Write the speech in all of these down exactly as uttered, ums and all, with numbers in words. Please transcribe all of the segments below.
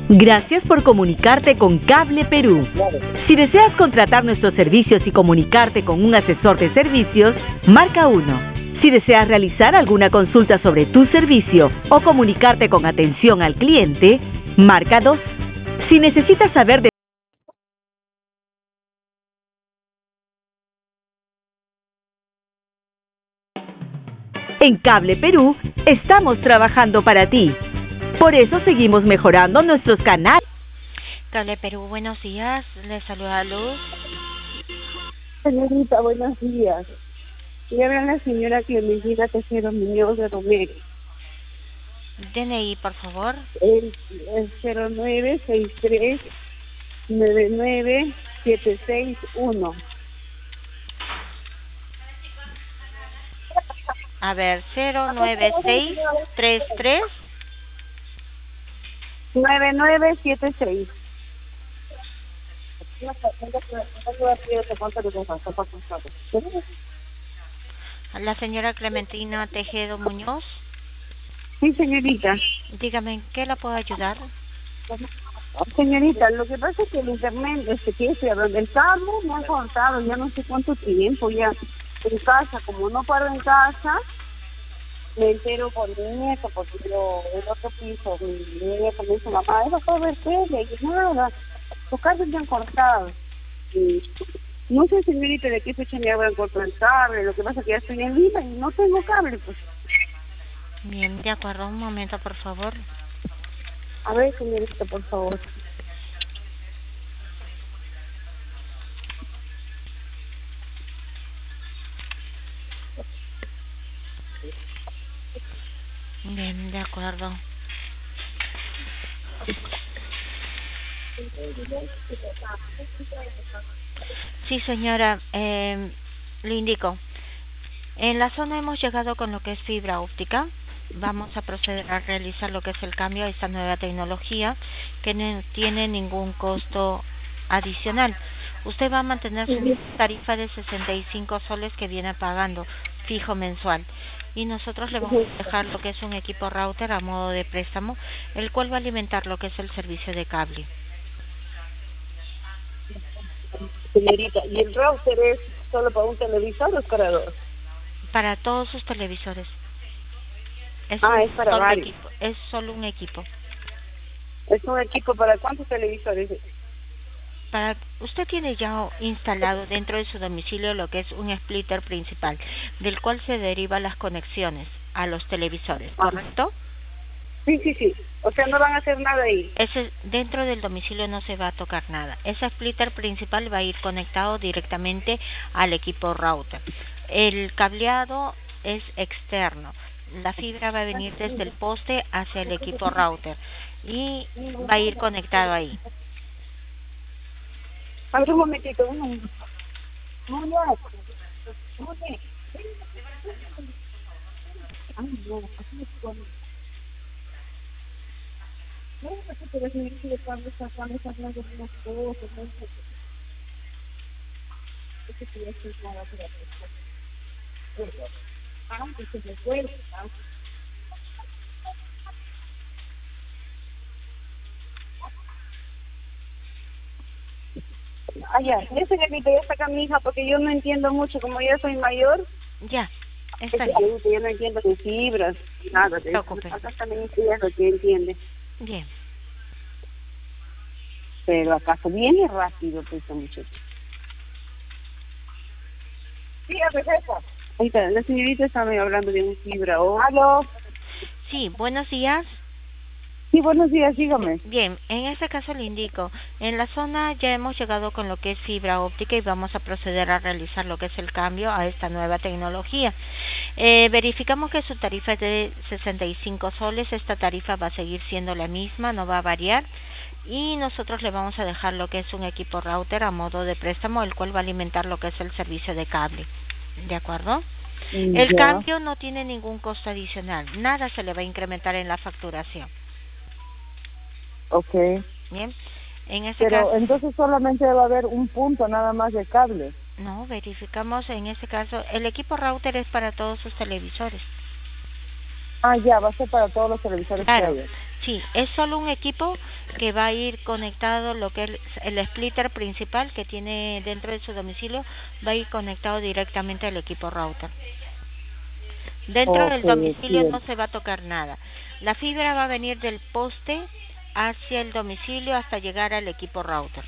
Gracias por comunicarte con Cable Perú. Si deseas contratar nuestros servicios y comunicarte con un asesor de servicios, marca uno. Si deseas realizar alguna consulta sobre tu servicio o comunicarte con atención al cliente, marca dos. Si necesitas saber de En Cable Perú, estamos trabajando para ti. Por eso seguimos mejorando nuestros canales. Cable Perú, buenos días. Les saluda Luz. Señorita, buenos días. Le habla la señora Clementina Tejero Muñoz de Romero. D N I, por favor. El, el cero nueve seis tres nueve nueve siete seis uno. A ver, cero nueve seis tres tres nueve nueve siete seis. La señora Clementina Tejero Muñoz. Sí, señorita. Dígame, ¿en qué la puedo ayudar? Señorita, lo que pasa es que el internet, este, que estoy hablando, el cable me ha cortado ya no sé cuánto tiempo ya en casa, como no paro en casa, me entero por mi nieta, porque yo, el otro piso, mi nieta me dice, mamá, eso fue ver tele, y nada, los cables me han cortado. Y no sé, señorita, de qué fecha me habrán cortado el cable, lo que pasa es que ya estoy en Lima y no tengo cable, pues. Bien, de acuerdo, un momento, por favor. A ver, señorita, por favor. Bien, de acuerdo. Sí, señora, eh, le indico. En la zona hemos llegado con lo que es fibra óptica. Vamos a proceder a realizar lo que es el cambio a esta nueva tecnología que no tiene ningún costo adicional. Usted va a mantener su tarifa de sesenta y cinco soles que viene pagando fijo mensual. Y nosotros le vamos a dejar lo que es un equipo router a modo de préstamo, el cual va a alimentar lo que es el servicio de cable. Señorita, ¿y el router es solo para un televisor o es para dos? Para todos sus televisores. Es ah, un es para solo varios. equipo, es solo un equipo. ¿Es un equipo para cuántos televisores? Para usted tiene ya instalado dentro de su domicilio lo que es un splitter principal, del cual se derivan las conexiones a los televisores, ¿correcto? Sí, sí, sí. O sea, no van a hacer nada ahí. Ese, dentro del domicilio no se va a tocar nada. Ese splitter principal va a ir conectado directamente al equipo router. El cableado es externo. La fibra va a venir desde el poste hacia el equipo router y va a ir conectado ahí. A ver, un momentito, un momentito. No, ya. No, ya. Ay, no, así es con... No, no sé, pero si me dice de cuándo está, cuándo está hablando de unas cosas, no sé. Es que ya estoy nada por aquí. Ah, que se me fue. Ah, ya. Ya se me ya está acá mi hija, porque yo no entiendo mucho, como ya soy mayor. Ya, está Es bien. que yo no entiendo de fibras, nada de eso. Acá también es lo que entiende. Bien. Pero acaso viene rápido, pues, esta muchacha. Sí, a ver, eso. Ahí está, la señorita estaba hablando de un fibra. ¿O? ¿Aló? Sí, buenos días. Sí, buenos días, dígame. Bien, en este caso le indico, en la zona ya hemos llegado con lo que es fibra óptica y vamos a proceder a realizar lo que es el cambio a esta nueva tecnología. Eh, verificamos que su tarifa es de sesenta y cinco soles, esta tarifa va a seguir siendo la misma, no va a variar. Y nosotros le vamos a dejar lo que es un equipo router a modo de préstamo, el cual va a alimentar lo que es el servicio de cable. ¿De acuerdo? Mm, el ya. cambio no tiene ningún costo adicional, nada se le va a incrementar en la facturación. Ok. Bien, en este Pero caso, entonces solamente va a haber un punto nada más de cable. no, verificamos en este caso, el equipo router es para todos sus televisores. Ah, ya, va a ser para todos los televisores Claro, que hay. sí, es solo un equipo que va a ir conectado lo que es el splitter principal que tiene dentro de su domicilio, va a ir conectado directamente al equipo router. Dentro okay, del domicilio bien. No se va a tocar nada. La fibra va a venir del poste hacia el domicilio hasta llegar al equipo router.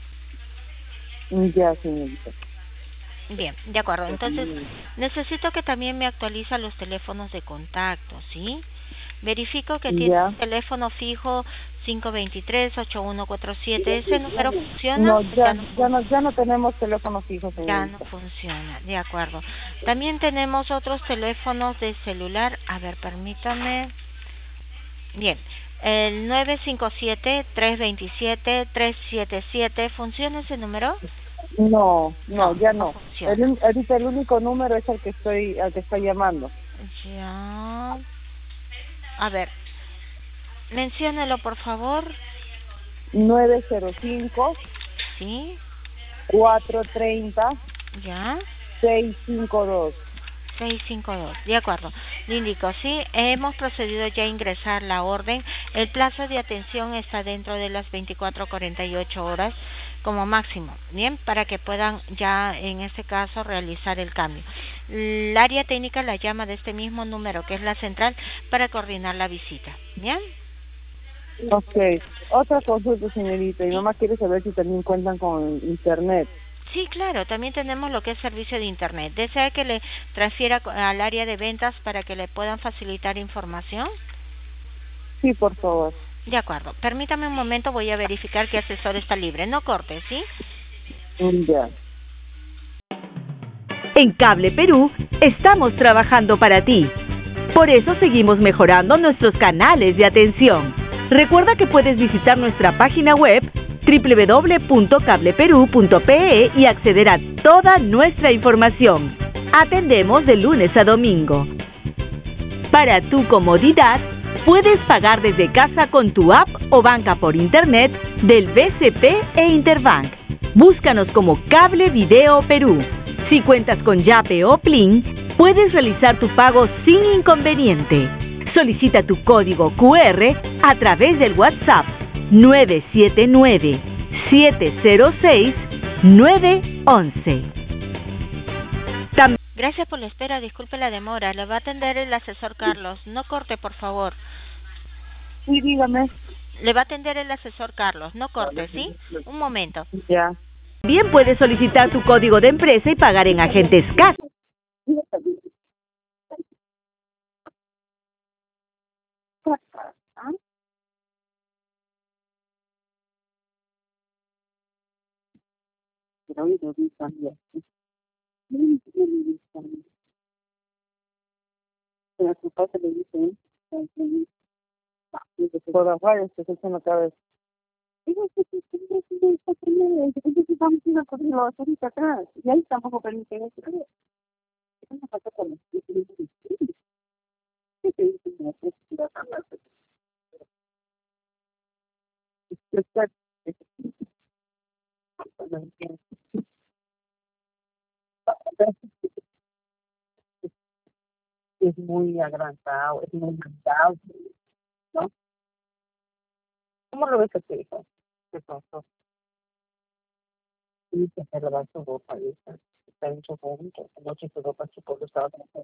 Ya, señorita. Bien, de acuerdo. Entonces, necesito que también me actualiza los teléfonos de contacto, ¿sí? Verifico que tiene ya. Un teléfono fijo cinco dos tres, ocho uno cuatro siete. ¿Ese número funciona? No, ya, ya, no, ya, no, ya no tenemos teléfono fijo, señorita. Ya no funciona, de acuerdo. También tenemos otros teléfonos de celular. A ver, permítame. Bien, el nueve cinco siete, tres dos siete, tres siete siete. ¿Funciona ese número? No, no, ya no. no el, ahorita el único número es el que estoy, al que estoy llamando. Ya. A ver, menciónelo por favor. nueve cero cinco. Sí. cuatro treinta. Ya. seis cinco dos. seis cinco dos, de acuerdo. Le indico, sí, hemos procedido ya a ingresar la orden. El plazo de atención está dentro de las veinticuatro a cuarenta y ocho horas como máximo, bien, para que puedan ya en este caso realizar el cambio. El área técnica la llama de este mismo número, que es la central, para coordinar la visita, ¿bien? Ok, otra consulta, señorita, mi mamá quiere saber si también cuentan con internet. Sí, claro, también tenemos lo que es servicio de internet. ¿Desea que le transfiera al área de ventas para que le puedan facilitar información? Sí, por favor. De acuerdo. Permítame un momento, voy a verificar que asesor está libre. No corte, ¿sí? Ya. En Cable Perú estamos trabajando para ti. Por eso seguimos mejorando nuestros canales de atención. Recuerda que puedes visitar nuestra página web doble u doble u doble u punto cable perú punto pe e y acceder a toda nuestra información. Atendemos de lunes a domingo. Para tu comodidad, puedes pagar desde casa con tu app o banca por internet del B C P e Interbank. Búscanos como Cable Video Perú. Si cuentas con Yape o Plin, puedes realizar tu pago sin inconveniente. Solicita tu código cu erre a través del WhatsApp nueve siete nueve, siete cero seis, nueve once. Tam- Gracias por la espera, disculpe la demora. Le va a atender el asesor Carlos. No corte, por favor. Sí, dígame. Le va a atender el asesor Carlos. No corte, ¿sí? Un momento. Ya. Bien puedes solicitar tu código de empresa y pagar en agentes C A S. Por afuera, se se me cabeza. Y ahí tampoco permite eso. Es muy agrandado, es muy agrandado, ¿no? ¿Cómo lo ves a tu hijo? ¿Qué pasó? Sí, se se lavar su ropa, ¿viste? Está en su punto, anoche su ropa su pueblo estaba trabajando.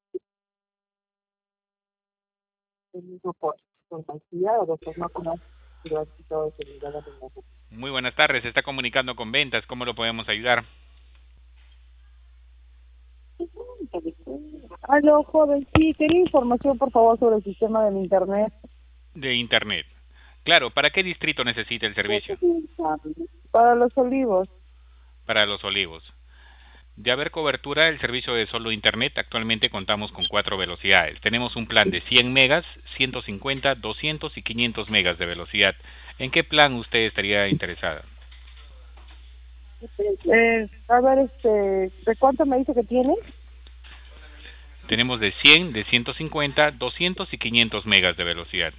Por por maquillado, por forma como lo ha quitado de seguridad de la. Muy buenas tardes, se está comunicando con ventas, ¿cómo lo podemos ayudar? Aló, joven, sí, quería información, por favor, sobre el sistema del internet. De internet. Claro, ¿para qué distrito necesita el servicio? Para Los Olivos. Para Los Olivos. De haber cobertura, el servicio de solo internet, actualmente contamos con cuatro velocidades. Tenemos un plan de cien megas, ciento cincuenta, doscientos y quinientos megas de velocidad. ¿En qué plan usted estaría interesada? Eh, a ver, este, ¿de cuánto me dice que tiene? Tenemos de cien, de ciento cincuenta, doscientos y quinientos megas de velocidad.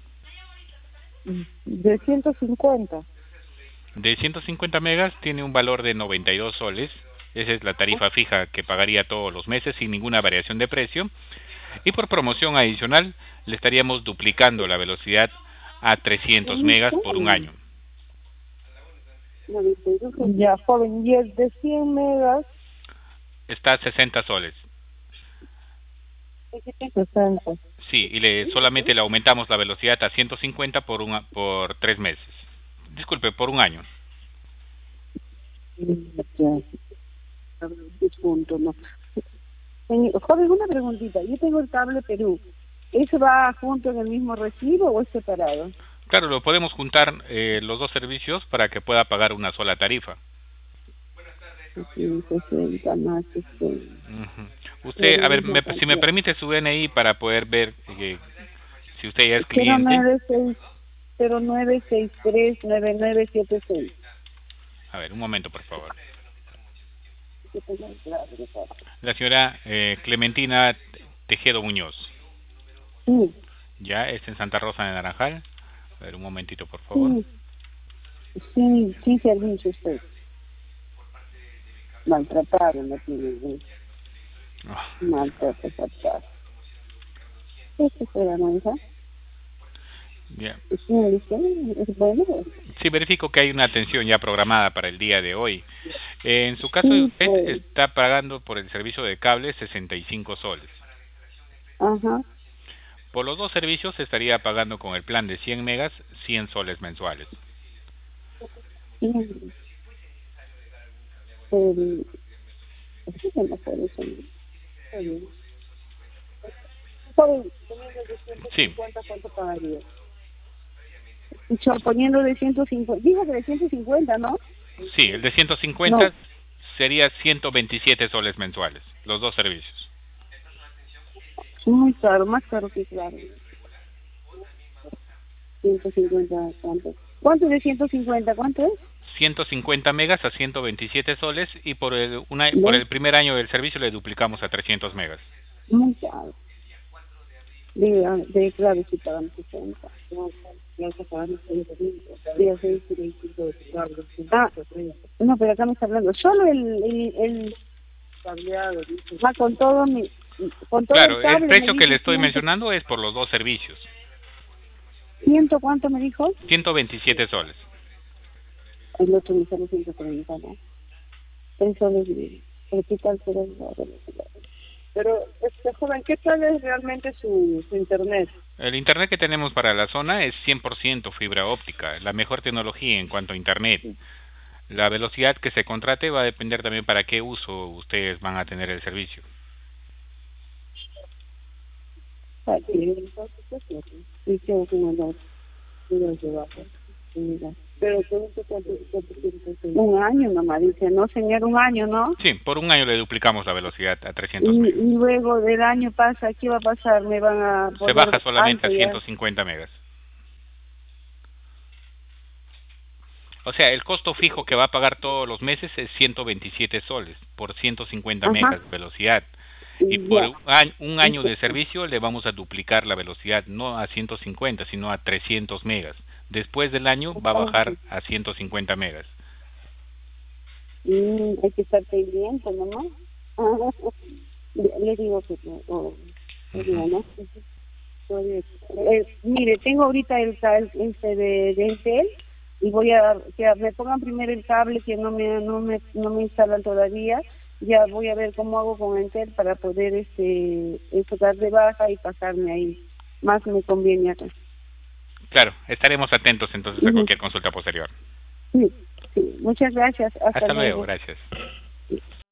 De ciento cincuenta. De ciento cincuenta megas tiene un valor de noventa y dos soles. Esa es la tarifa fija que pagaría todos los meses sin ninguna variación de precio. Y por promoción adicional le estaríamos duplicando la velocidad a trescientos megas por un año. Ya, joven, y el de cien megas Está a sesenta soles. sesenta. Sí, y le solamente le aumentamos la velocidad a ciento cincuenta por un, por tres meses. Disculpe, por un año. Ya. Punto, no. Señor, joven, una preguntita. Yo tengo el cable Perú. ¿Eso va junto en el mismo recibo o es separado? Claro, lo podemos juntar eh, los dos servicios para que pueda pagar una sola tarifa. Sí, sesenta más este. Uh-huh. Usted, a ver, me, si me permite su D N I para poder ver eh, si usted ya es cero cliente. nueve seis cero nueve seis tres nueve nueve siete seis. A ver, un momento, por favor. La señora eh, Clementina Tejedo Muñoz. Sí. Ya, es en Santa Rosa de Naranjal. A ver, un momentito, por favor. Sí, sí, sí servicio usted. Maltrataron, no tiene. Oh. Maltrataron. ¿Qué será, no, hija? Yeah. ¿Es bueno? Sí, verifico que hay una atención ya programada para el día de hoy. Eh, en su caso, Sí, usted pues. está pagando por el servicio de cable sesenta y cinco soles. Ajá. Por los dos servicios estaría pagando con el plan de cien megas cien soles mensuales. Sí. El... ¿Qué se me puede decir? Sí. ¿Cuánto pagaría? Yo, poniendo de ciento cincuenta, dijo que de ciento cincuenta, ¿no? Sí, el de ciento cincuenta No. sería ciento veintisiete soles mensuales, los dos servicios. Muy caro, más caro que claro. ciento cincuenta, ¿cuánto? ¿Cuánto es de ciento cincuenta? ¿Cuánto es? ciento cincuenta megas a ciento veintisiete soles y por el, una, ¿No? por el primer año del servicio le duplicamos a trescientos megas. Muy caro. De, de claro, si pagamos sesenta. Ah, no, pero acá me está hablando. Solo el... el, el cableado, ah, con todo mi... Con todo Claro, el, cable, el precio me que le dice estoy cien, mencionando es por los dos servicios. ¿Ciento cuánto me dijo? ciento veintisiete soles. El otro me sale ciento treinta, ¿no? Tres soles de... ¿Qué tal será la velocidad? Pero, este joven, ¿qué tal es realmente su, su internet? El internet que tenemos para la zona es cien por ciento fibra óptica, la mejor tecnología en cuanto a internet. La velocidad que se contrate va a depender también para qué uso ustedes van a tener el servicio. Ah, sí, sí, tengo que mandar. Pero ¿cuánto, cuánto, cuánto tiempo? Un año, mamá dice, no señor, un año, ¿no? Sí, por un año le duplicamos la velocidad a trescientos Y, megas. y luego del año pasa, ¿qué va a pasar? Me van a Se poner baja solamente alto a ya. ciento cincuenta megas. O sea, el costo fijo que va a pagar todos los meses es ciento veintisiete soles por ciento cincuenta Ajá. megas de velocidad. Y Ya. por un año, un año de servicio le vamos a duplicar la velocidad, no a ciento cincuenta, sino a trescientos megas. Después del año va a bajar a ciento cincuenta megas. Mm, hay que estar pendiente, ¿no? le, le digo que no. Oh, le digo, ¿no? Eh, mire, tengo ahorita el cable este de, de Entel y voy a que me pongan primero el cable que no me no me no me instalan todavía. Ya voy a ver cómo hago con Entel para poder este dar de baja y pasarme ahí. Más me conviene acá. Claro, estaremos atentos entonces a Uh-huh. cualquier consulta posterior. Sí, sí. Muchas gracias. Hasta, Hasta luego, luego. gracias.